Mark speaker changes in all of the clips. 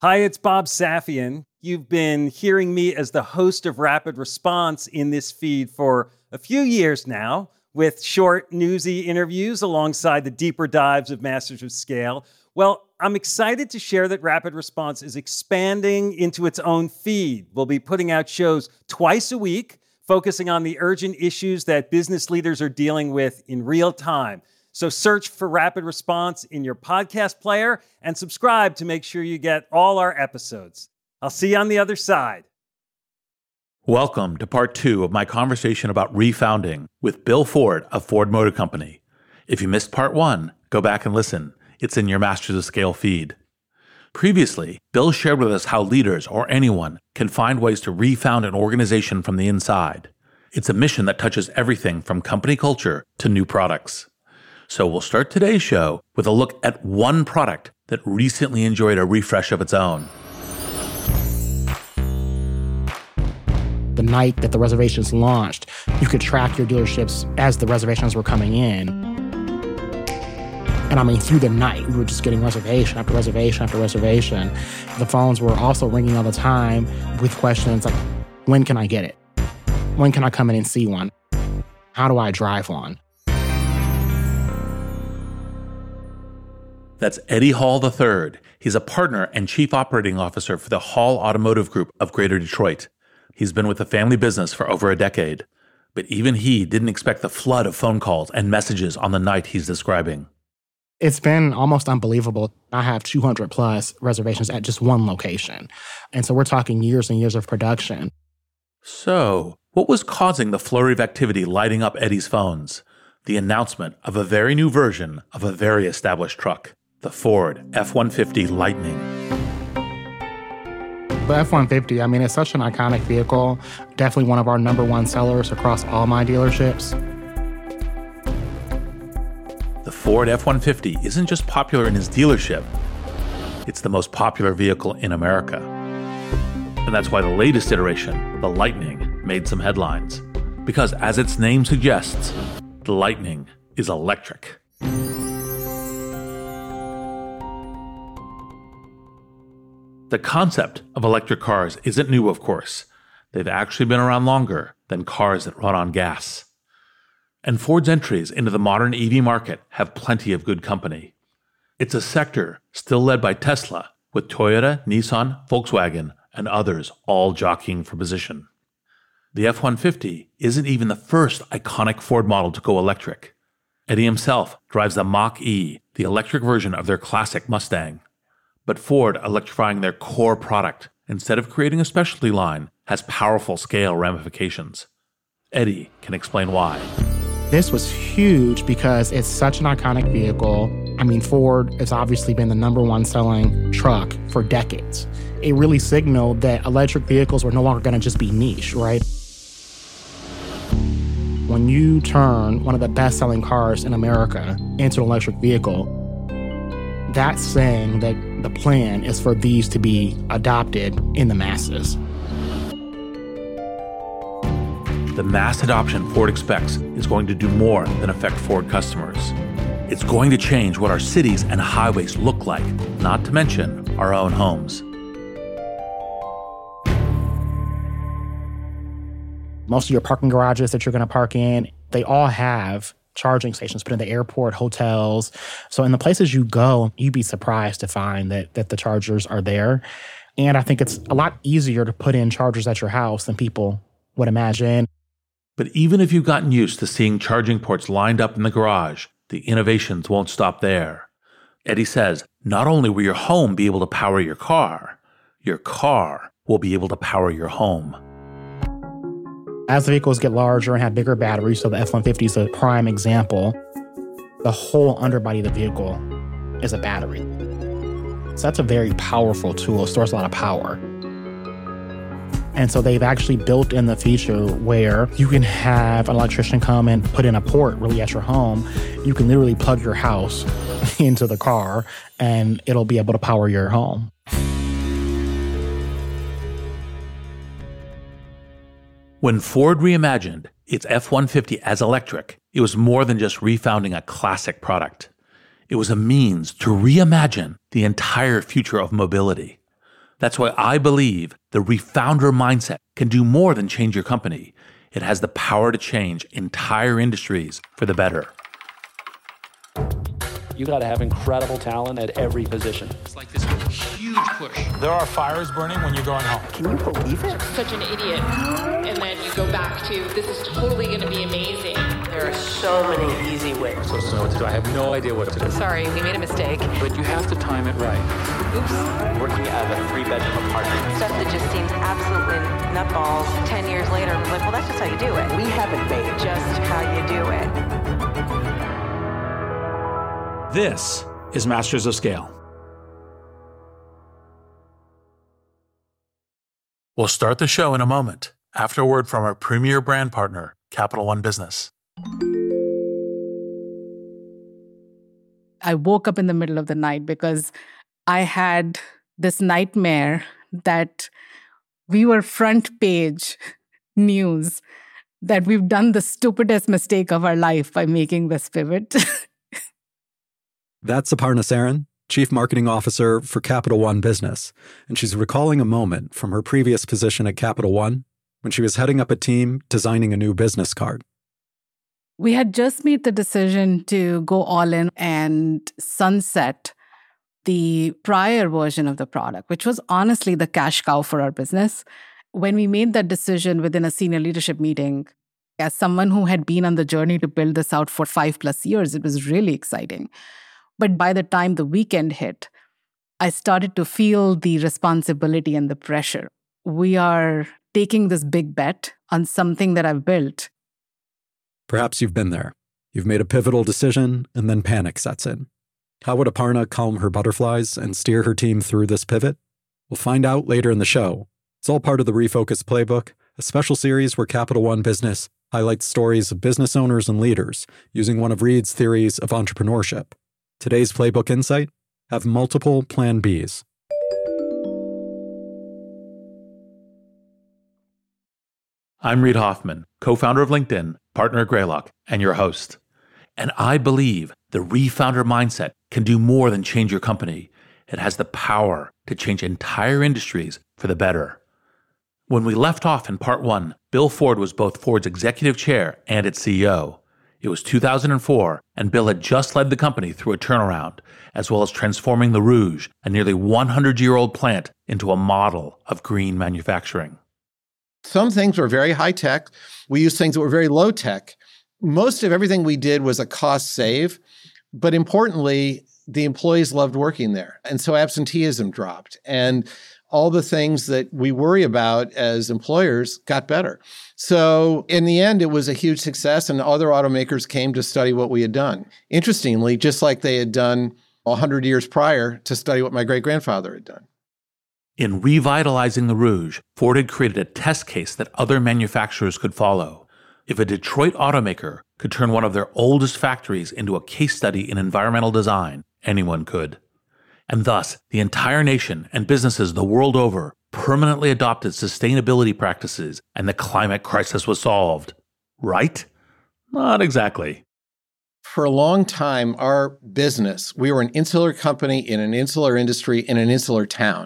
Speaker 1: Hi, it's Bob Safian. You've been hearing me as the host of Rapid Response in this feed for a few years now, with short, newsy interviews alongside the deeper dives of Masters of Scale. Well, I'm excited to share that Rapid Response is expanding into its own feed. We'll be putting out shows twice a week, focusing on the urgent issues that business leaders are dealing with in real time. So search for Rapid Response in your podcast player and subscribe to make sure you get all our episodes. I'll see you on the other side.
Speaker 2: Welcome to part 2 of my conversation about refounding with Bill Ford of Ford Motor Company. If you missed part 1, go back and listen. It's in your Masters of Scale feed. Previously, Bill shared with us how leaders or anyone can find ways to refound an organization from the inside. It's a mission that touches everything from company culture to new products. So we'll start today's show with a look at one product that recently enjoyed a refresh of its own.
Speaker 3: The night that the reservations launched, you could track your dealerships as the reservations were coming in. And I mean, through the night, we were just getting reservation after reservation after reservation. The phones were also ringing all the time with questions like, when can I get it? When can I come in and see one? How do I drive one?
Speaker 2: That's Eddie Hall III. He's a partner and chief operating officer for the Hall Automotive Group of Greater Detroit. He's been with the family business for over a decade. But even he didn't expect the flood of phone calls and messages on the night he's describing.
Speaker 3: It's been almost unbelievable. I have 200 plus reservations at just one location. And so we're talking years and years of production.
Speaker 2: So, what was causing the flurry of activity lighting up Eddie's phones? The announcement of a very new version of a very established truck. The Ford F-150 Lightning.
Speaker 3: The F-150, I mean, it's such an iconic vehicle. Definitely one of our number one sellers across all my dealerships.
Speaker 2: The Ford F-150 isn't just popular in his dealership. It's the most popular vehicle in America. And that's why the latest iteration, the Lightning, made some headlines. Because as its name suggests, the Lightning is electric. The concept of electric cars isn't new, of course. They've actually been around longer than cars that run on gas. And Ford's entries into the modern EV market have plenty of good company. It's a sector still led by Tesla, with Toyota, Nissan, Volkswagen, and others all jockeying for position. The F-150 isn't even the first iconic Ford model to go electric. Eddie himself drives the Mach-E, the electric version of their classic Mustang. But Ford electrifying their core product, instead of creating a specialty line, has powerful scale ramifications. Eddie can explain why.
Speaker 3: This was huge because it's such an iconic vehicle. I mean, Ford has obviously been the number one selling truck for decades. It really signaled that electric vehicles were no longer going to just be niche, right? When you turn one of the best-selling cars in America into an electric vehicle, that's saying that the plan is for these to be adopted in the masses.
Speaker 2: The mass adoption Ford expects is going to do more than affect Ford customers. It's going to change what our cities and highways look like, not to mention our own homes.
Speaker 3: Most of your parking garages that you're going to park in, they all have charging stations put in the airport, hotels. So in the places you go, you'd be surprised to find that the chargers are there. And I think it's a lot easier to put in chargers at your house than people would imagine.
Speaker 2: But even if you've gotten used to seeing charging ports lined up in the garage, the innovations won't stop there. Eddie says, not only will your home be able to power your car will be able to power your home.
Speaker 3: As the vehicles get larger and have bigger batteries, so the F-150 is a prime example, the whole underbody of the vehicle is a battery. So that's a very powerful tool. It stores a lot of power. And so they've actually built in the feature where you can have an electrician come and put in a port really at your home. You can literally plug your house into the car and it'll be able to power your home.
Speaker 2: When Ford reimagined its F-150 as electric, it was more than just refounding a classic product. It was a means to reimagine the entire future of mobility. That's why I believe the refounder mindset can do more than change your company. It has the power to change entire industries for the better.
Speaker 4: You got to have incredible talent at every position.
Speaker 5: It's like this huge push.
Speaker 6: There are fires burning when you're going home.
Speaker 7: Can you believe it?
Speaker 8: Such an idiot. And then you go back to, this is totally going to be amazing.
Speaker 7: There are so many easy ways.
Speaker 4: So what to do. I have no idea what to do.
Speaker 8: Sorry, we made a mistake.
Speaker 4: But you have to time it right.
Speaker 8: Oops.
Speaker 7: Working out of a 3-bedroom apartment.
Speaker 9: Stuff that just seems absolutely nutballs 10 years later. We're like, well, that's just how you do it.
Speaker 7: We haven't made
Speaker 9: Just how you do it.
Speaker 6: This is Masters of Scale.
Speaker 2: We'll start the show in a moment after a word from our premier brand partner, Capital One Business.
Speaker 10: I woke up in the middle of the night because I had this nightmare that we were front page news, that we've done the stupidest mistake of our life by making this pivot.
Speaker 11: That's Aparna Saran, Chief Marketing Officer for Capital One Business, and she's recalling a moment from her previous position at Capital One when she was heading up a team designing a new business card.
Speaker 10: We had just made the decision to go all in and sunset the prior version of the product, which was honestly the cash cow for our business. When we made that decision within a senior leadership meeting, as someone who had been on the journey to build this out for 5+ years, it was really exciting. But by the time the weekend hit, I started to feel the responsibility and the pressure. We are taking this big bet on something that I've built.
Speaker 11: Perhaps you've been there. You've made a pivotal decision, and then panic sets in. How would Aparna calm her butterflies and steer her team through this pivot? We'll find out later in the show. It's all part of the Refocus Playbook, a special series where Capital One Business highlights stories of business owners and leaders using one of Reid's theories of entrepreneurship. Today's Playbook Insight: have multiple Plan Bs.
Speaker 2: I'm Reid Hoffman, co-founder of LinkedIn, partner at Greylock, and your host. And I believe the refounder mindset can do more than change your company. It has the power to change entire industries for the better. When we left off in part 1, Bill Ford was both Ford's executive chair and its CEO. It was 2004, and Bill had just led the company through a turnaround, as well as transforming the Rouge, a nearly 100-year-old plant, into a model of green manufacturing.
Speaker 12: Some things were very high tech. We used things that were very low tech. Most of everything we did was a cost save, but importantly, the employees loved working there. And so absenteeism dropped. And all the things that we worry about as employers got better. So in the end, it was a huge success, and other automakers came to study what we had done. Interestingly, just like they had done 100 years prior to study what my great-grandfather had done.
Speaker 2: In revitalizing the Rouge, Ford had created a test case that other manufacturers could follow. If a Detroit automaker could turn one of their oldest factories into a case study in environmental design, anyone could. And thus, the entire nation and businesses the world over permanently adopted sustainability practices, and the climate crisis was solved. Right? Not exactly.
Speaker 12: For a long time, our business, we were an insular company in an insular industry in an insular town.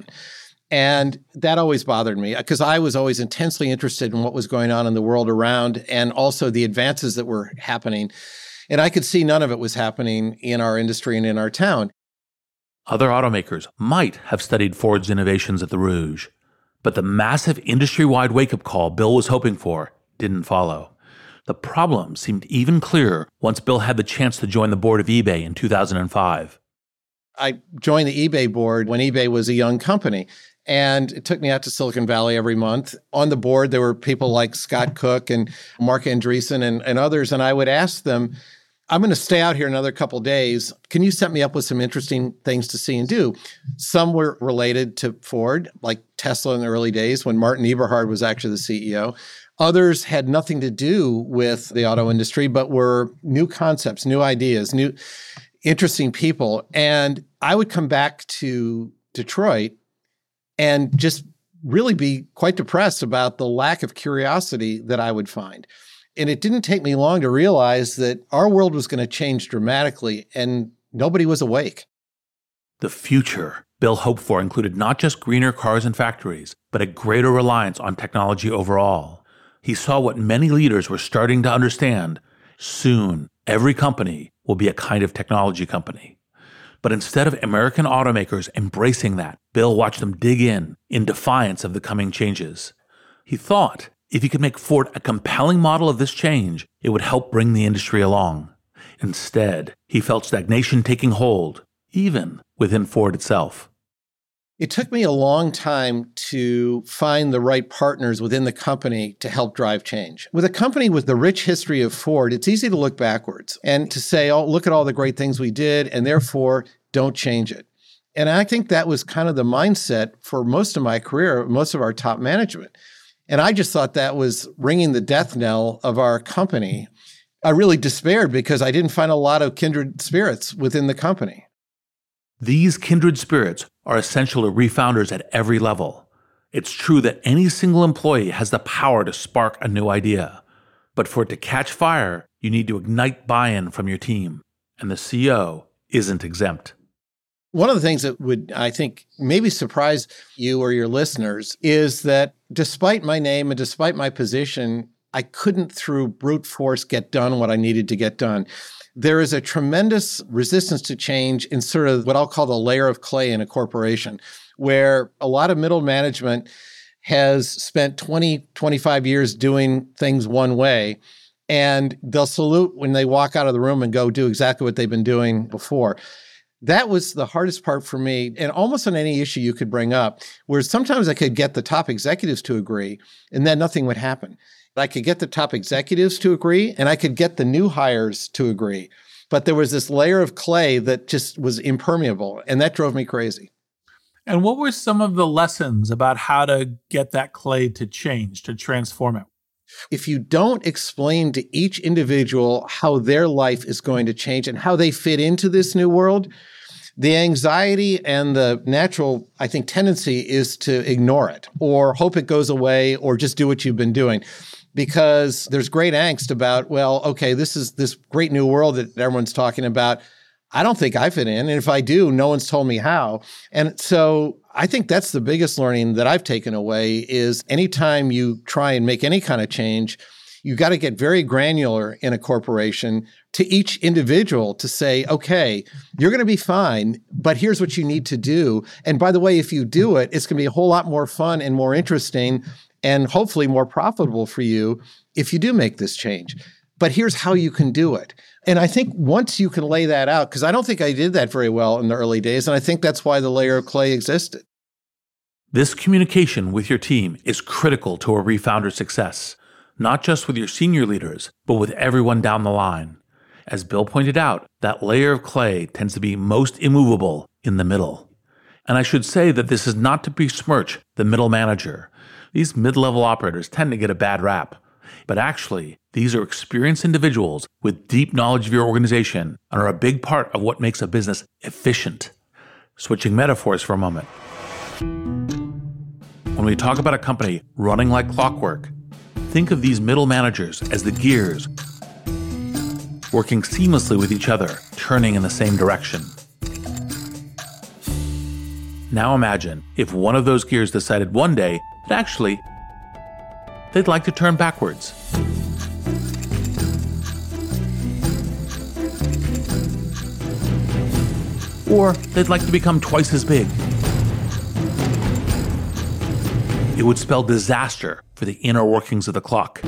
Speaker 12: And that always bothered me because I was always intensely interested in what was going on in the world around and also the advances that were happening. And I could see none of it was happening in our industry and in our town.
Speaker 2: Other automakers might have studied Ford's innovations at the Rouge, but the massive industry-wide wake-up call Bill was hoping for didn't follow. The problem seemed even clearer once Bill had the chance to join the board of eBay in 2005.
Speaker 12: I joined the eBay board when eBay was a young company, and it took me out to Silicon Valley every month. On the board, there were people like Scott Cook and Mark Andreessen and others, and I would ask them, I'm going to stay out here another couple of days. Can you set me up with some interesting things to see and do? Some were related to Ford, like Tesla in the early days when Martin Eberhard was actually the CEO. Others had nothing to do with the auto industry, but were new concepts, new ideas, new interesting people. And I would come back to Detroit and just really be quite depressed about the lack of curiosity that I would find. And it didn't take me long to realize that our world was going to change dramatically and nobody was awake.
Speaker 2: The future Bill hoped for included not just greener cars and factories, but a greater reliance on technology overall. He saw what many leaders were starting to understand. Soon, every company will be a kind of technology company. But instead of American automakers embracing that, Bill watched them dig in defiance of the coming changes. He thought if he could make Ford a compelling model of this change, it would help bring the industry along. Instead, he felt stagnation taking hold, even within Ford itself.
Speaker 12: It took me a long time to find the right partners within the company to help drive change. With a company with the rich history of Ford, it's easy to look backwards and to say, oh, look at all the great things we did, and therefore don't change it. And I think that was kind of the mindset for most of my career, most of our top management. And I just thought that was ringing the death knell of our company. I really despaired because I didn't find a lot of kindred spirits within the company.
Speaker 2: These kindred spirits are essential to refounders at every level. It's true that any single employee has the power to spark a new idea. But for it to catch fire, you need to ignite buy-in from your team. And the CEO isn't exempt.
Speaker 12: One of the things that would, I think, maybe surprise you or your listeners is that despite my name and despite my position, I couldn't, through brute force, get done what I needed to get done. There is a tremendous resistance to change in sort of what I'll call the layer of clay in a corporation, where a lot of middle management has spent 20, 25 years doing things one way, and they'll salute when they walk out of the room and go do exactly what they've been doing before. That was the hardest part for me, and almost on any issue you could bring up, where sometimes I could get the top executives to agree, and then nothing would happen. I could get the top executives to agree, and I could get the new hires to agree. But there was this layer of clay that just was impermeable, and that drove me crazy.
Speaker 13: And what were some of the lessons about how to get that clay to change, to transform it?
Speaker 12: If you don't explain to each individual how their life is going to change and how they fit into this new world, the anxiety and the natural, I think, tendency is to ignore it or hope it goes away or just do what you've been doing. Because there's great angst about, well, okay, this is this great new world that everyone's talking about. I don't think I fit in. And if I do, no one's told me how. And so I think that's the biggest learning that I've taken away is anytime you try and make any kind of change, you got to get very granular in a corporation to each individual to say, okay, you're going to be fine, but here's what you need to do. And by the way, if you do it, it's going to be a whole lot more fun and more interesting and hopefully more profitable for you if you do make this change. But here's how you can do it. And I think once you can lay that out, because I don't think I did that very well in the early days, and I think that's why the layer of clay existed.
Speaker 2: This communication with your team is critical to a refounder's success, not just with your senior leaders, but with everyone down the line. As Bill pointed out, that layer of clay tends to be most immovable in the middle. And I should say that this is not to besmirch the middle manager. These mid-level operators tend to get a bad rap. But actually, these are experienced individuals with deep knowledge of your organization and are a big part of what makes a business efficient. Switching metaphors for a moment. When we talk about a company running like clockwork, think of these middle managers as the gears working seamlessly with each other, turning in the same direction. Now imagine if one of those gears decided one day that actually they'd like to turn backwards. Or they'd like to become twice as big. It would spell disaster for the inner workings of the clock.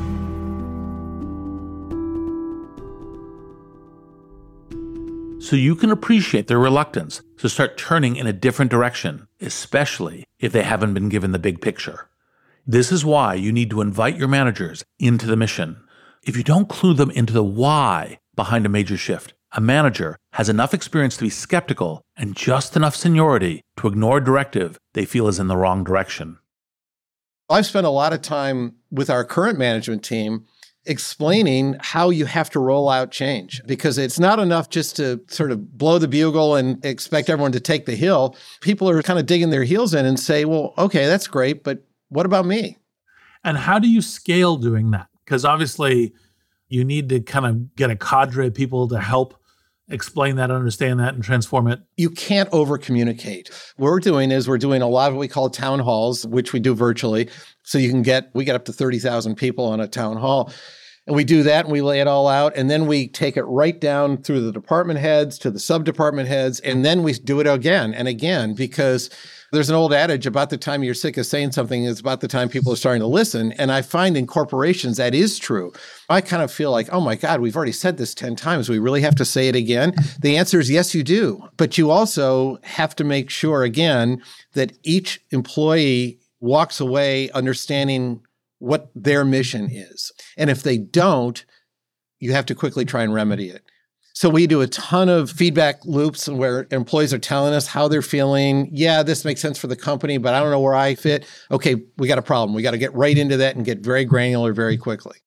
Speaker 2: So you can appreciate their reluctance to start turning in a different direction, especially if they haven't been given the big picture. This is why you need to invite your managers into the mission. If you don't clue them into the why behind a major shift, a manager has enough experience to be skeptical and just enough seniority to ignore a directive they feel is in the wrong direction.
Speaker 12: I've spent a lot of time with our current management team explaining how you have to roll out change, because it's not enough just to sort of blow the bugle and expect everyone to take the hill. People are kind of digging their heels in and say, well, okay, that's great, but what about me?
Speaker 13: And how do you scale doing that? Because obviously you need to kind of get a cadre of people to help explain that, understand that, and transform it?
Speaker 12: You can't over communicate. What we're doing is we're doing a lot of what we call town halls, which we do virtually. So we get up to 30,000 people on a town hall. And we do that and we lay it all out. And then we take it right down through the department heads to the sub-department heads. And then we do it again and again, because there's an old adage, about the time you're sick of saying something is about the time people are starting to listen. And I find in corporations that is true. I kind of feel like, oh my God, we've already said this 10 times. We really have to say it again? The answer is yes, you do. But you also have to make sure, again, that each employee walks away understanding what their mission is. And if they don't, you have to quickly try and remedy it. So we do a ton of feedback loops where employees are telling us how they're feeling. Yeah, this makes sense for the company, but I don't know where I fit. Okay, we got a problem. We got to get right into that and get very granular very quickly.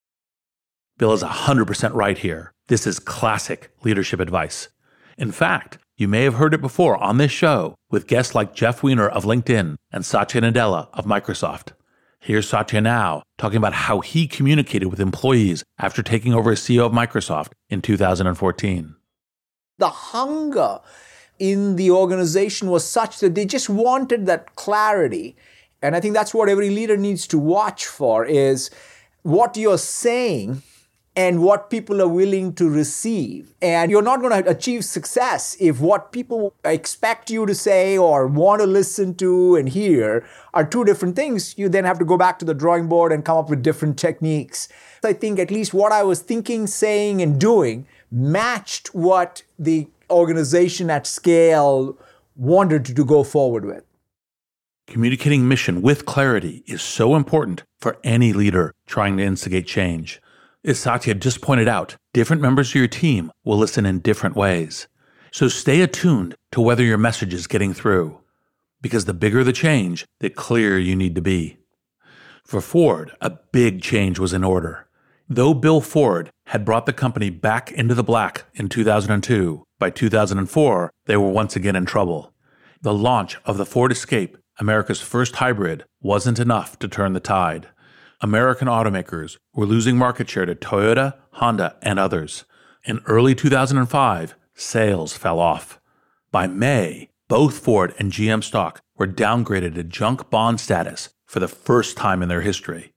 Speaker 2: Bill is 100% right here. This is classic leadership advice. In fact, you may have heard it before on this show with guests like Jeff Weiner of LinkedIn and Satya Nadella of Microsoft. Here's Satya now talking about how he communicated with employees after taking over as CEO of Microsoft in 2014.
Speaker 14: The hunger in the organization was such that they just wanted that clarity. And I think that's what every leader needs to watch for, is what you're saying and what people are willing to receive. And you're not going to achieve success if what people expect you to say or want to listen to and hear are two different things. You then have to go back to the drawing board and come up with different techniques. I think at least what I was thinking, saying, and doing matched what the organization at scale wanted to go forward with.
Speaker 2: Communicating mission with clarity is so important for any leader trying to instigate change. As Satya just pointed out, different members of your team will listen in different ways. So stay attuned to whether your message is getting through, because the bigger the change, the clearer you need to be. For Ford, a big change was in order. Though Bill Ford had brought the company back into the black in 2002, by 2004, they were once again in trouble. The launch of the Ford Escape, America's first hybrid, wasn't enough to turn the tide. American automakers were losing market share to Toyota, Honda, and others. In early 2005, sales fell off. By May, both Ford and GM stock were downgraded to junk bond status for the first time in their history.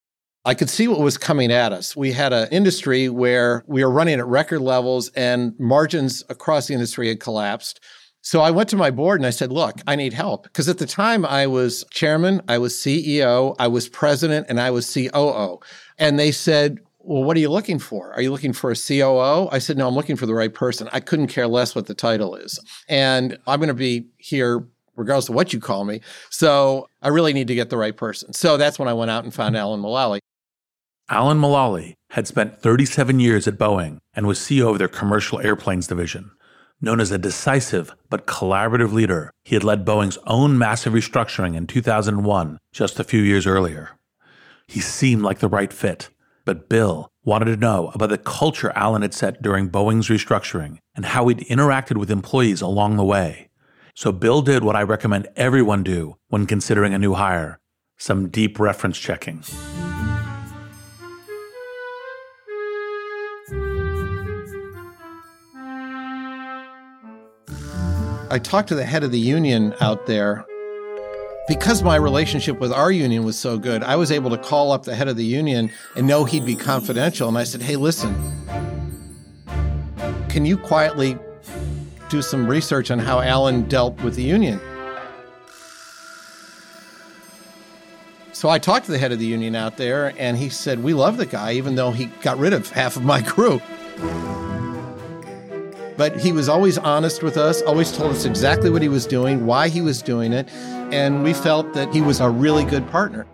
Speaker 12: I could see what was coming at us. We had an industry where we were running at record levels and margins across the industry had collapsed. So I went to my board and I said, look, I need help. Because at the time I was chairman, I was CEO, I was president, and I was COO. And they said, well, what are you looking for? Are you looking for a COO? I said, no, I'm looking for the right person. I couldn't care less what the title is. And I'm going to be here regardless of what you call me. So I really need to get the right person. So that's when I went out and found Alan Mulally.
Speaker 2: Alan Mulally had spent 37 years at Boeing and was CEO of their commercial airplanes division. Known as a decisive but collaborative leader, he had led Boeing's own massive restructuring in 2001, just a few years earlier. He seemed like the right fit, but Bill wanted to know about the culture Alan had set during Boeing's restructuring and how he'd interacted with employees along the way. So Bill did what I recommend everyone do when considering a new hire: some deep reference checking.
Speaker 12: I talked to the head of the union out there. Because my relationship with our union was so good, I was able to call up the head of the union and know he'd be confidential. And I said, hey, listen, can you quietly do some research on how Alan dealt with the union? So I talked to the head of the union out there, and he said, we love the guy, even though he got rid of half of my crew. But he was always honest with us, always told us exactly what he was doing, why he was doing it, and we felt that he was a really good partner.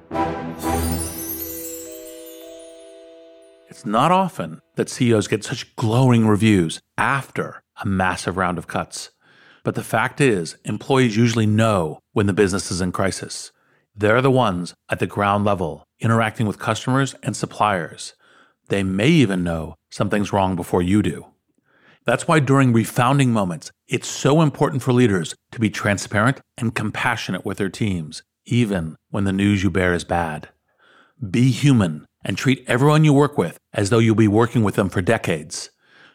Speaker 2: It's not often that CEOs get such glowing reviews after a massive round of cuts. But the fact is, employees usually know when the business is in crisis. They're the ones at the ground level, interacting with customers and suppliers. They may even know something's wrong before you do. That's why during refounding moments, it's so important for leaders to be transparent and compassionate with their teams, even when the news you bear is bad. Be human and treat everyone you work with as though you'll be working with them for decades.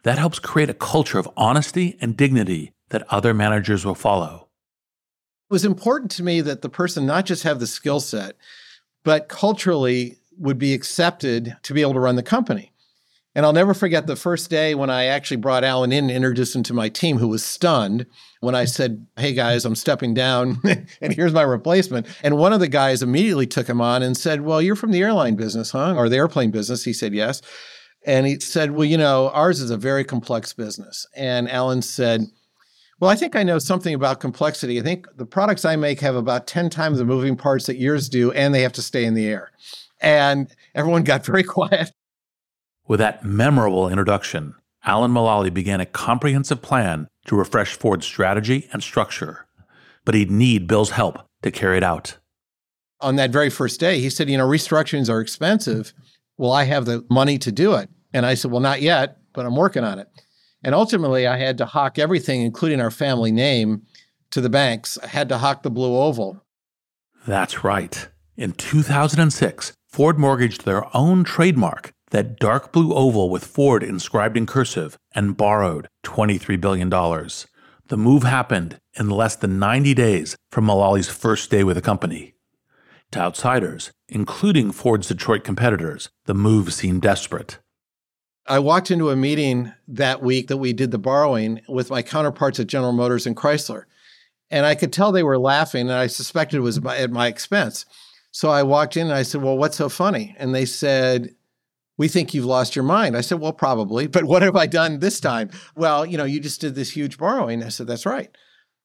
Speaker 2: That helps create a culture of honesty and dignity that other managers will follow.
Speaker 12: It was important to me that the person not just have the skill set, but culturally would be accepted to be able to run the company. And I'll never forget the first day when I actually brought Alan in and introduced him to my team, who was stunned when I said, "Hey guys, I'm stepping down and here's my replacement." And one of the guys immediately took him on and said, "Well, you're from the airline business, huh? Or the airplane business?" He said, "Yes." And he said, "Well, you know, ours is a very complex business." And Alan said, "Well, I think I know something about complexity. I think the products I make have about 10 times the moving parts that yours do, and they have to stay in the air." And everyone got very quiet.
Speaker 2: With that memorable introduction, Alan Mulally began a comprehensive plan to refresh Ford's strategy and structure. But he'd need Bill's help to carry it out.
Speaker 12: On that very first day, he said, "You know, restructurings are expensive. Will I have the money to do it?" And I said, "Well, not yet, but I'm working on it." And ultimately, I had to hawk everything, including our family name, to the banks. I had to hawk the blue oval.
Speaker 2: That's right. In 2006, Ford mortgaged their own trademark, that dark blue oval with Ford inscribed in cursive, and borrowed $23 billion. The move happened in less than 90 days from Mulally's first day with the company. To outsiders, including Ford's Detroit competitors, the move seemed desperate.
Speaker 12: I walked into a meeting that week that we did the borrowing with my counterparts at General Motors and Chrysler. And I could tell they were laughing, and I suspected it was at my expense. So I walked in and I said, "Well, what's so funny?" And they said, "We think you've lost your mind." I said, "Well, probably, but what have I done this time?" "Well, you know, you just did this huge borrowing." I said, "That's right."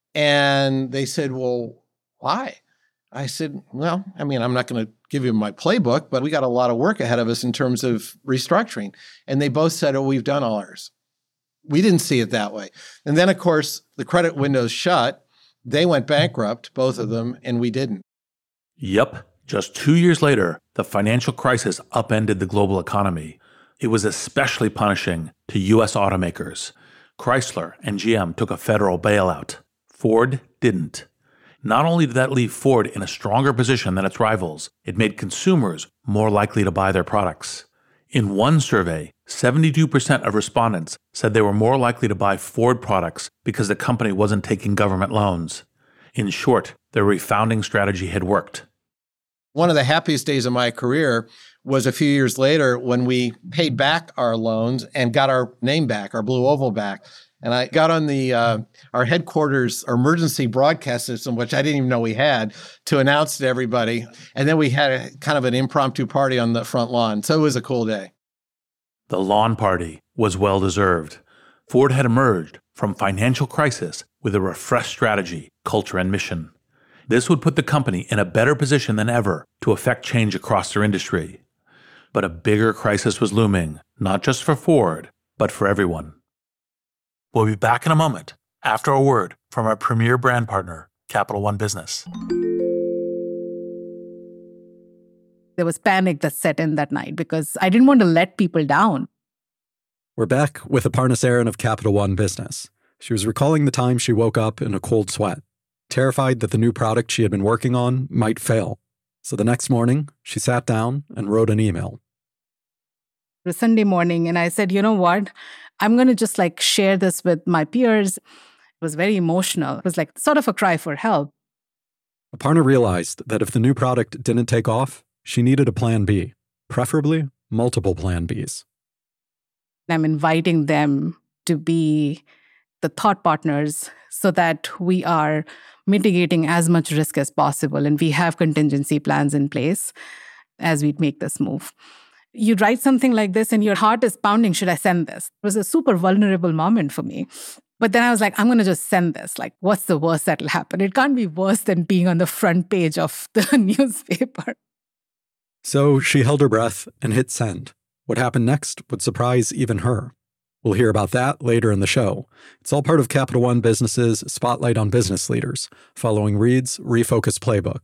Speaker 12: And they said, "Well, why?" I said, "Well, I mean, I'm not going to give you my playbook, but we got a lot of work ahead of us in terms of restructuring." And they both said, "Oh, we've done all ours." We didn't see it that way. And then, of course, the credit windows shut. They went bankrupt, both of them, and we didn't.
Speaker 2: Yep. Just 2 years later, the financial crisis upended the global economy. It was especially punishing to U.S. automakers. Chrysler and GM took a federal bailout. Ford didn't. Not only did that leave Ford in a stronger position than its rivals, it made consumers more likely to buy their products. In one survey, 72% of respondents said they were more likely to buy Ford products because the company wasn't taking government loans. In short, their refounding strategy had worked.
Speaker 12: One of the happiest days of my career was a few years later when we paid back our loans and got our name back, our blue oval back. And I got on our headquarters emergency broadcast system, which I didn't even know we had, to announce to everybody. And then we had a kind of an impromptu party on the front lawn. So it was a cool day.
Speaker 2: The lawn party was well-deserved. Ford had emerged from financial crisis with a refreshed strategy, culture, and mission. This would put the company in a better position than ever to affect change across their industry. But a bigger crisis was looming, not just for Ford, but for everyone. We'll be back in a moment after a word from our premier brand partner, Capital One Business.
Speaker 10: There was panic that set in that night because I didn't want to let people down.
Speaker 11: We're back with Aparna Saran of Capital One Business. She was recalling the time she woke up in a cold sweat, terrified that the new product she had been working on might fail. So the next morning, she sat down and wrote an email.
Speaker 10: It was Sunday morning, and I said, "You know what? I'm going to just share this with my peers." It was very emotional. It was sort of a cry for help.
Speaker 11: Aparna realized that if the new product didn't take off, she needed a plan B, preferably multiple plan Bs.
Speaker 10: I'm inviting them to be the thought partners so that we are mitigating as much risk as possible and we have contingency plans in place as we make this move. You write something like this and your heart is pounding, should I send this? It was a super vulnerable moment for me. But then I was I'm going to just send this. What's the worst that'll happen? It can't be worse than being on the front page of the newspaper.
Speaker 11: So she held her breath and hit send. What happened next would surprise even her. We'll hear about that later in the show. It's all part of Capital One Business's Spotlight on Business Leaders, following Reed's Refocus Playbook.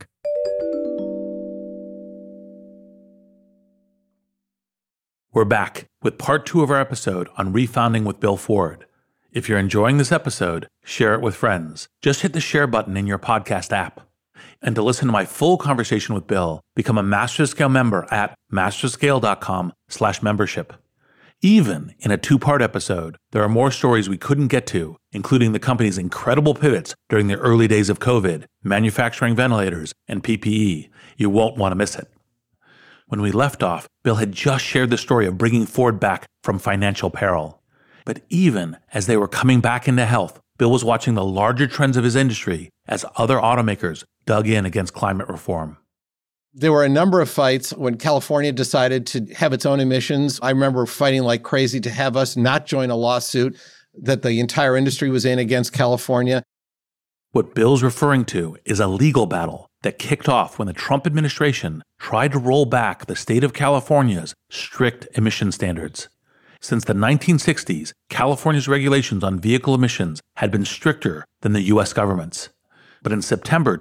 Speaker 2: We're back with part 2 of our episode on refounding with Bill Ford. If you're enjoying this episode, share it with friends. Just hit the share button in your podcast app. And to listen to my full conversation with Bill, become a Master Scale member at masterscale.com/membership. Even in a two-part episode, there are more stories we couldn't get to, including the company's incredible pivots during the early days of COVID, manufacturing ventilators, and PPE. You won't want to miss it. When we left off, Bill had just shared the story of bringing Ford back from financial peril. But even as they were coming back into health, Bill was watching the larger trends of his industry as other automakers dug in against climate reform.
Speaker 12: There were a number of fights when California decided to have its own emissions. I remember fighting like crazy to have us not join a lawsuit that the entire industry was in against California.
Speaker 2: What Bill's referring to is a legal battle that kicked off when the Trump administration tried to roll back the state of California's strict emission standards. Since the 1960s, California's regulations on vehicle emissions had been stricter than the U.S. government's. But in September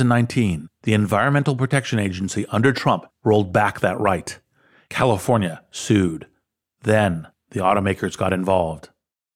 Speaker 2: 2019, the Environmental Protection Agency under Trump rolled back that right. California sued. Then the automakers got involved.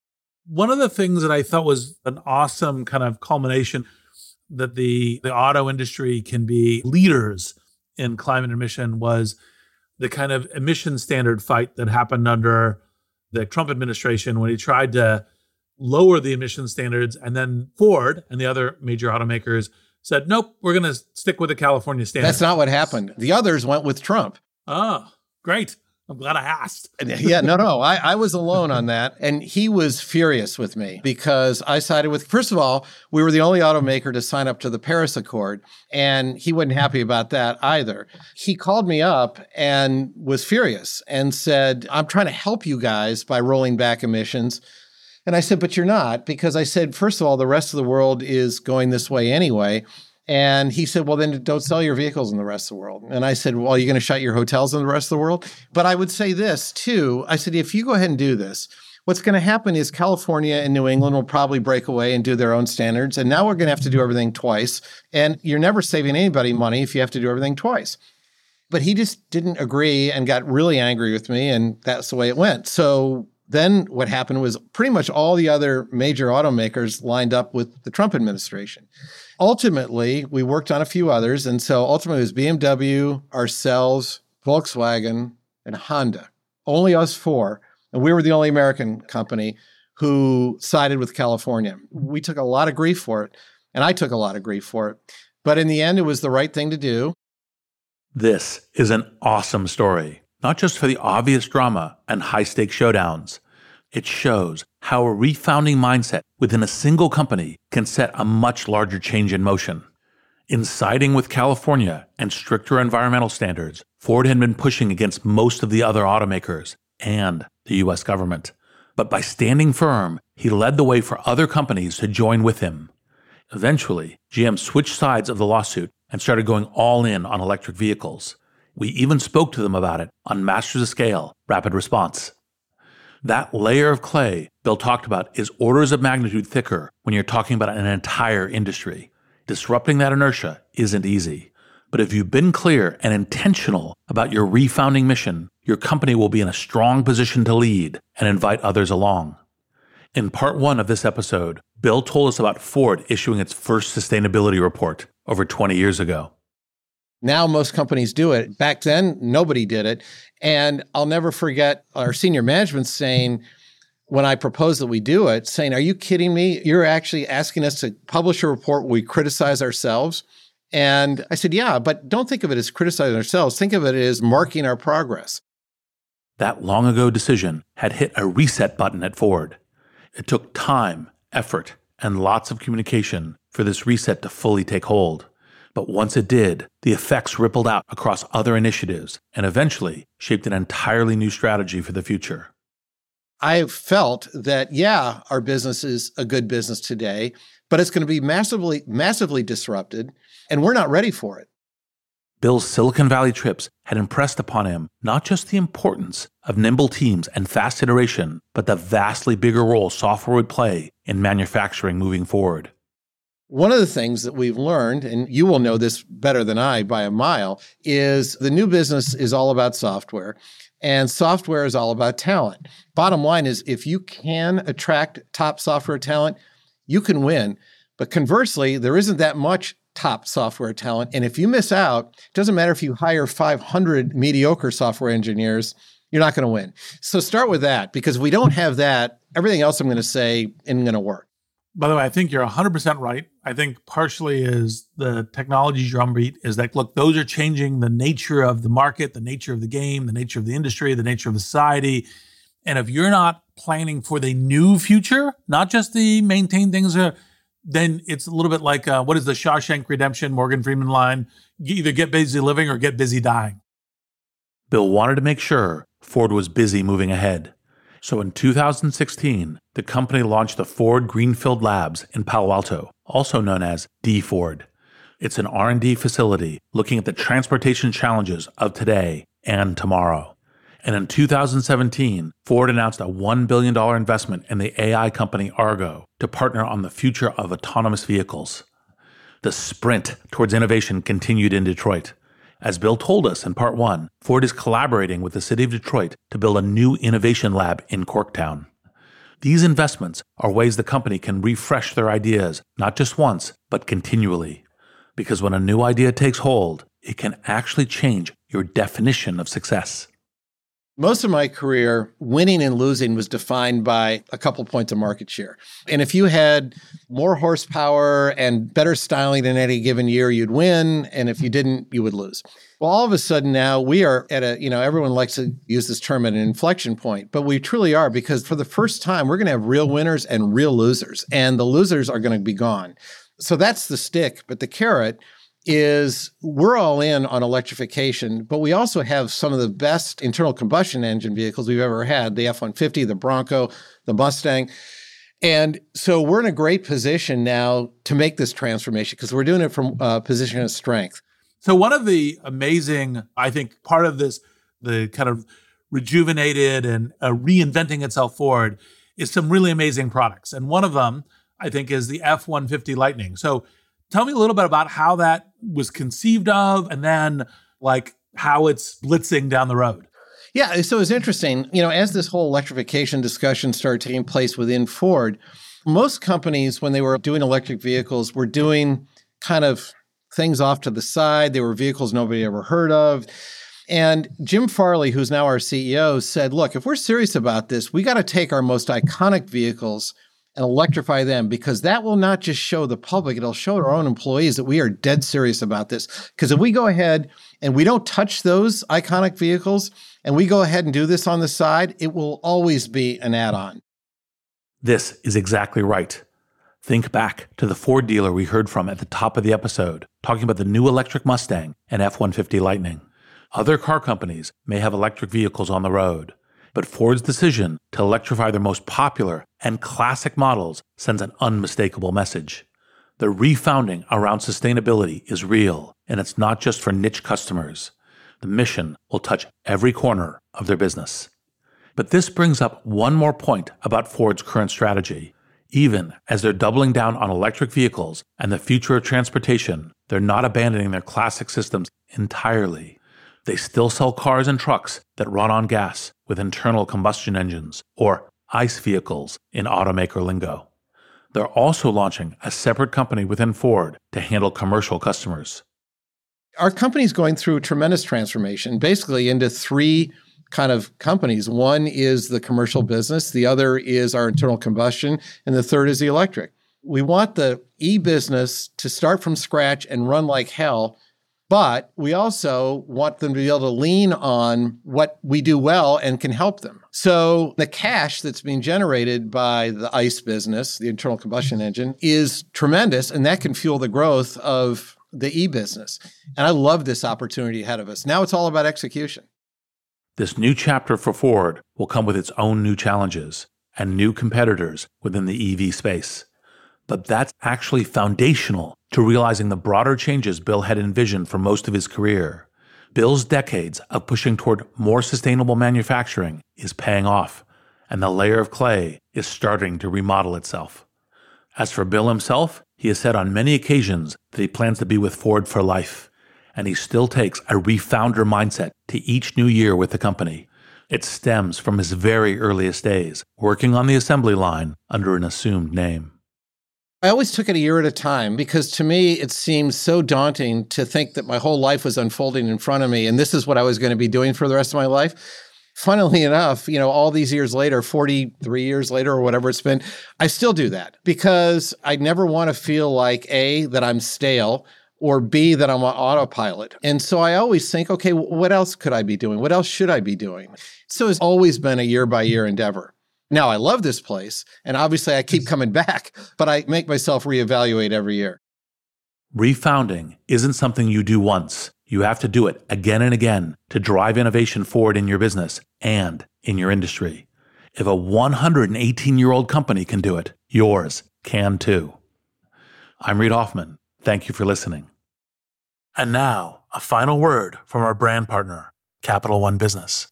Speaker 13: One of the things that I thought was an awesome kind of culmination that the auto industry can be leaders in climate emission was the kind of emission standard fight that happened under the Trump administration when he tried to lower the emission standards, and then Ford and the other major automakers said, nope, we're going to stick with the California standards.
Speaker 12: That's not what happened. The others went with Trump.
Speaker 13: Oh, great. I'm glad I asked.
Speaker 12: Yeah, no. I was alone on that. And he was furious with me because I sided with, first of all, we were the only automaker to sign up to the Paris Accord. And he wasn't happy about that either. He called me up and was furious and said, I'm trying to help you guys by rolling back emissions. And I said, but you're not, because I said, first of all, the rest of the world is going this way anyway. And he said, well, then don't sell your vehicles in the rest of the world. And I said, well, are you going to shut your hotels in the rest of the world? But I would say this too. I said, if you go ahead and do this, what's going to happen is California and New England will probably break away and do their own standards. And now we're going to have to do everything twice. And you're never saving anybody money if you have to do everything twice. But he just didn't agree and got really angry with me. And that's the way it went. So then what happened was pretty much all the other major automakers lined up with the Trump administration. Ultimately, we worked on a few others. And so ultimately it was BMW, ourselves, Volkswagen, and Honda. Only us four. And we were the only American company who sided with California. We took a lot of grief for it. And I took a lot of grief for it. But in the end, it was the right thing to do.
Speaker 2: This is an awesome story, not just for the obvious drama and high-stakes showdowns. It shows how a refounding mindset within a single company can set a much larger change in motion. In siding with California and stricter environmental standards, Ford had been pushing against most of the other automakers and the U.S. government. But by standing firm, he led the way for other companies to join with him. Eventually, GM switched sides of the lawsuit and started going all in on electric vehicles. We even spoke to them about it on Masters of Scale, Rapid Response. That layer of clay Bill talked about is orders of magnitude thicker when you're talking about an entire industry. Disrupting that inertia isn't easy. But if you've been clear and intentional about your refounding mission, your company will be in a strong position to lead and invite others along. In part one of this episode, Bill told us about Ford issuing its first sustainability report over 20 years ago.
Speaker 12: Now most companies do it. Back then, nobody did it. And I'll never forget our senior management saying, when I proposed that we do it, saying, are you kidding me? You're actually asking us to publish a report where we criticize ourselves? And I said, yeah, but don't think of it as criticizing ourselves. Think of it as marking our progress.
Speaker 2: That long ago decision had hit a reset button at Ford. It took time, effort, and lots of communication for this reset to fully take hold. But once it did, the effects rippled out across other initiatives and eventually shaped an entirely new strategy for the future.
Speaker 12: I felt that, yeah, our business is a good business today, but it's going to be massively disrupted, and we're not ready for it.
Speaker 2: Bill's Silicon Valley trips had impressed upon him not just the importance of nimble teams and fast iteration, but the vastly bigger role software would play in manufacturing moving forward.
Speaker 12: One of the things that we've learned, and you will know this better than I by a mile, is the new business is all about software, and software is all about talent. Bottom line is, if you can attract top software talent, you can win. But conversely, there isn't that much top software talent. And if you miss out, it doesn't matter if you hire 500 mediocre software engineers, you're not going to win. So start with that, because if we don't have that, everything else I'm going to say isn't going to work.
Speaker 13: By the way, I think you're 100% right. I think partially is the technology drumbeat is that, look, those are changing the nature of the market, the nature of the game, the nature of the industry, the nature of the society. And if you're not planning for the new future, not just the maintain things, then it's a little bit like, what is the Shawshank Redemption, Morgan Freeman line? You either get busy living or get busy dying.
Speaker 2: Bill wanted to make sure Ford was busy moving ahead. So in 2016, the company launched the Ford Greenfield Labs in Palo Alto, also known as D-Ford. It's an R&D facility looking at the transportation challenges of today and tomorrow. And in 2017, Ford announced a $1 billion investment in the AI company Argo to partner on the future of autonomous vehicles. The sprint towards innovation continued in Detroit. As Bill told us in part 1, Ford is collaborating with the city of Detroit to build a new innovation lab in Corktown. These investments are ways the company can refresh their ideas, not just once, but continually. Because when a new idea takes hold, it can actually change your definition of success.
Speaker 12: Most of my career, winning and losing was defined by a couple points of market share. And if you had more horsepower and better styling in any given year, you'd win. And if you didn't, you would lose. Well, all of a sudden now we are at everyone likes to use this term at an inflection point, but we truly are, because for the first time, we're going to have real winners and real losers, and the losers are going to be gone. So that's the stick. But the carrot is we're all in on electrification, but we also have some of the best internal combustion engine vehicles we've ever had, the F-150, the Bronco, the Mustang. And so we're in a great position now to make this transformation because we're doing it from a position of strength.
Speaker 13: So one of the amazing, I think, part of this, the kind of rejuvenated and reinventing itself Ford is some really amazing products. And one of them, I think, is the F-150 Lightning. So tell me a little bit about how that was conceived of and then like how it's blitzing down the road.
Speaker 12: Yeah, so it's interesting. As this whole electrification discussion started taking place within Ford, most companies, when they were doing electric vehicles, were doing kind of things off to the side. They were vehicles nobody ever heard of. And Jim Farley, who's now our CEO, said, look, if we're serious about this, we got to take our most iconic vehicles and electrify them, because that will not just show the public, it'll show our own employees that we are dead serious about this. Because if we go ahead and we don't touch those iconic vehicles and we go ahead and do this on the side, it will always be an add-on.
Speaker 2: This is exactly right. Think back to the Ford dealer we heard from at the top of the episode, talking about the new electric Mustang and F-150 Lightning. Other car companies may have electric vehicles on the road, but Ford's decision to electrify their most popular and classic models sends an unmistakable message. The refounding around sustainability is real, and it's not just for niche customers. The mission will touch every corner of their business. But this brings up one more point about Ford's current strategy. Even as they're doubling down on electric vehicles and the future of transportation, they're not abandoning their classic systems entirely. They still sell cars and trucks that run on gas with internal combustion engines, or ICE vehicles in automaker lingo. They're also launching a separate company within Ford to handle commercial customers.
Speaker 12: Our company's going through a tremendous transformation, basically into three kind of companies. One is the commercial business, the other is our internal combustion, and the third is the electric. We want the e-business to start from scratch and run like hell, but we also want them to be able to lean on what we do well and can help them. So the cash that's being generated by the ICE business, the internal combustion engine, is tremendous, and that can fuel the growth of the e-business. And I love this opportunity ahead of us. Now it's all about execution.
Speaker 2: This new chapter for Ford will come with its own new challenges and new competitors within the EV space. But that's actually foundational to realizing the broader changes Bill had envisioned for most of his career. Bill's decades of pushing toward more sustainable manufacturing is paying off, and the layer of clay is starting to remodel itself. As for Bill himself, he has said on many occasions that he plans to be with Ford for life, and he still takes a refounder mindset to each new year with the company. It stems from his very earliest days, working on the assembly line under an assumed name.
Speaker 12: I always took it a year at a time because to me, it seemed so daunting to think that my whole life was unfolding in front of me and this is what I was going to be doing for the rest of my life. Funnily enough, all these years later, 43 years later or whatever it's been, I still do that because I never want to feel like A, that I'm stale, or B, that I'm on autopilot. And so I always think, okay, what else could I be doing? What else should I be doing? So it's always been a year-by-year endeavor. Now, I love this place, and obviously I keep coming back, but I make myself reevaluate every year.
Speaker 2: Refounding isn't something you do once. You have to do it again and again to drive innovation forward in your business and in your industry. If a 118-year-old company can do it, yours can too. I'm Reid Hoffman. Thank you for listening. And now, a final word from our brand partner, Capital One Business.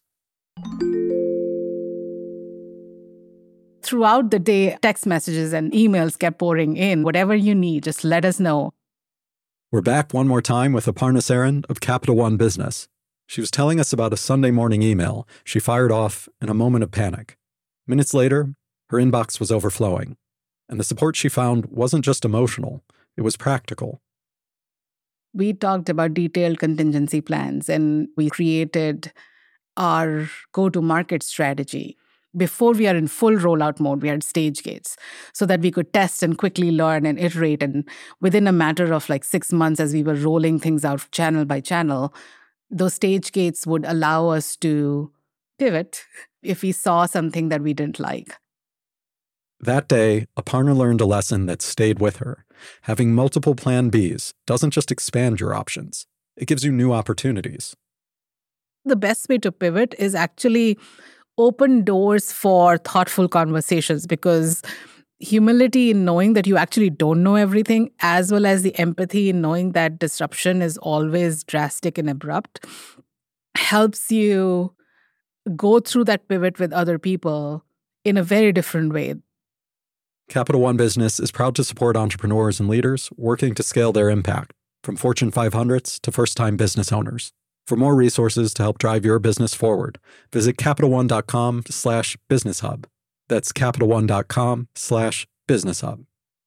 Speaker 10: Throughout the day, text messages and emails kept pouring in. Whatever you need, just let us know.
Speaker 11: We're back one more time with Aparna Saran of Capital One Business. She was telling us about a Sunday morning email she fired off in a moment of panic. Minutes later, her inbox was overflowing, and the support she found wasn't just emotional, it was practical.
Speaker 10: We talked about detailed contingency plans, and we created our go-to-market strategy. Before we are in full rollout mode, we had stage gates so that we could test and quickly learn and iterate. And within a matter of 6 months, as we were rolling things out channel by channel, those stage gates would allow us to pivot if we saw something that we didn't like.
Speaker 11: That day, Aparna learned a lesson that stayed with her. Having multiple plan Bs doesn't just expand your options, it gives you new opportunities.
Speaker 10: The best way to pivot is actually open doors for thoughtful conversations, because humility in knowing that you actually don't know everything, as well as the empathy in knowing that disruption is always drastic and abrupt, helps you go through that pivot with other people in a very different way.
Speaker 11: Capital One Business is proud to support entrepreneurs and leaders working to scale their impact, from Fortune 500s to first-time business owners. For more resources to help drive your business forward, visit CapitalOne.com/businesshub. That's CapitalOne.com/businesshub.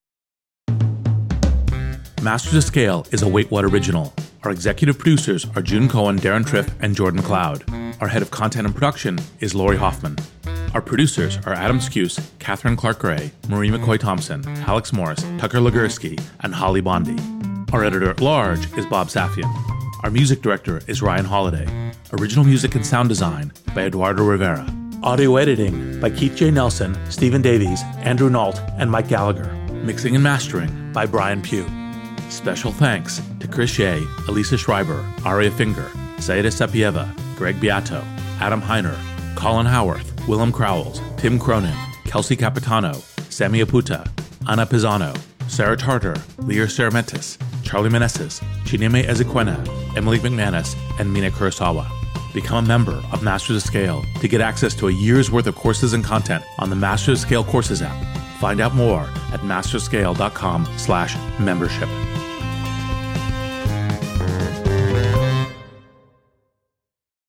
Speaker 2: Masters of Scale is a Wait What original. Our executive producers are June Cohen, Darren Triff, and Jordan McLeod. Our head of content and production is Lori Hoffman. Our producers are Adam Skuse, Catherine Clark-Gray, Marie McCoy-Thompson, Alex Morris, Tucker Legursky, and Holly Bondi. Our editor-at-large is Bob Safian. Our music director is Ryan Holiday. Original music and sound design by Eduardo Rivera. Audio editing by Keith J. Nelson, Stephen Davies, Andrew Nault, and Mike Gallagher. Mixing and mastering by Brian Pugh. Special thanks to Chris Shea, Elisa Schreiber, Aria Finger, Saida Sapieva, Greg Beato, Adam Heiner, Colin Howarth, Willem Crowells, Tim Cronin, Kelsey Capitano, Sammy Aputa, Anna Pisano, Sarah Tartar, Lear Ceramentis, Charlie Meneses, Chineme Ezequena, Emily McManus, and Mina Kurosawa. Become a member of Masters of Scale to get access to a year's worth of courses and content on the Masters of Scale Courses app. Find out more at masterscale.com/membership.